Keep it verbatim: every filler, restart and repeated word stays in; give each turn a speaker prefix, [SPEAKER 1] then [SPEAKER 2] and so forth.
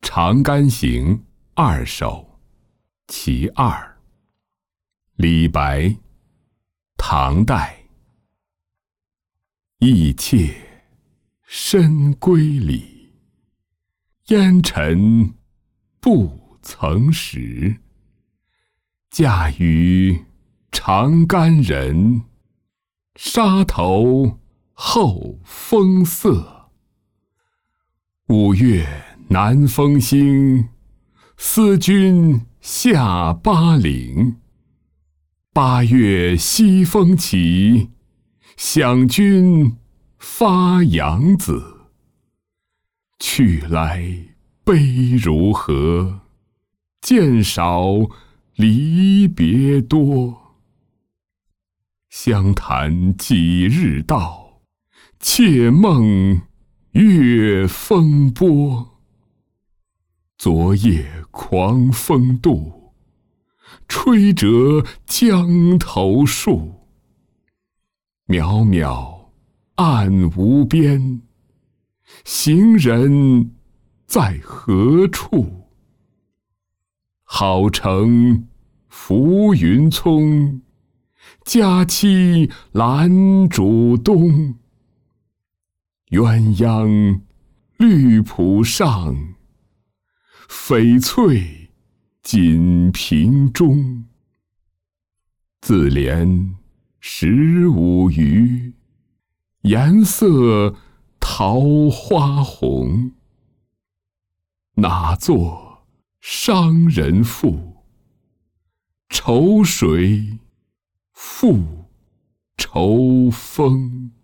[SPEAKER 1] 长干行二首其二。李白，唐代。意妾深闺里，烟尘不曾识。嫁与长干人，沙头后风色。五月南风兴，思君下巴陵。八月西风起，想君发扬子。去来悲如何，见少离别多。相谈几日到，妾梦月风波。昨夜狂风渡，吹折江头树。渺渺暗无边，行人在何处？好乘浮云聪，佳期兰渚东。鸳鸯绿浦上，翡翠锦屏中。自怜十五余，颜色桃花红。哪作商人妇，愁水复愁风。